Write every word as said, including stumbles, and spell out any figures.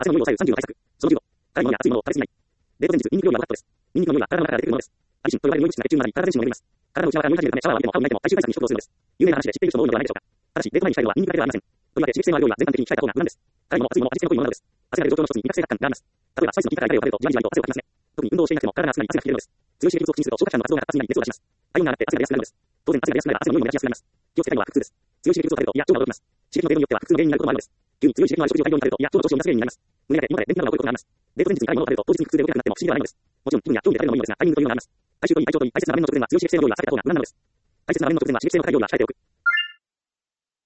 足の匂いを抑えるさんじゅうの対策。そのじゅうご、体のものや熱いものを食べ過ぎない。デート前日、ニンニク料理はバットです。ニンニクの匂いは体の中から出てくるものです。アリシンと呼ばれる匂い物質が血中に混ざり、体全身を巡ります。体の内側から匂い始めるため、シャワーを浴びても歯を磨いても体臭対策に一つをするのです。有名な話で知っている人も多いのではないでしょうか。ただし、デート前に控えるのはニンニクだけではありません。とりわけ刺激性のある料理は全般的に控えた方が無難です。辛いものも熱いものも味付けの濃いものなどです。汗が出る状況の一つに味覚性発汗があります。例えば、スパイスの効いた辛いカレーを食べると、じわりじわりと汗をかきますね。特に運動をしていなくても体が熱くなり汗が引けるのです。強い刺激物を口にすると消化器官の活動が活発になり熱を出します。体温が上がって汗が出やすくなるのです。当然、汗が出やすくなれば汗の匂いも出やすくなります。気をつけたいのは腹痛です。強い刺激物を食べると胃や腸が動きます。刺激の程度によっては腹痛の原因になることもあるのです。急に強い刺激のある食事を大量に食べると胃や腸の調子を乱す原因になります。胸だけ、胃もたれ、便秘などが起こることがあります。デート前日に辛いものを食べると当日に腹痛で動けなくなっても不思議ではないのです。もちろん気分や興味で食べるのもいいのですが、タイミングというのがあります。体臭といい、体調といい、大切な場面の直前は強い刺激性の料理は避けた方が無難なのです。大切な場面の直前は刺激性の高い料理は控えておく。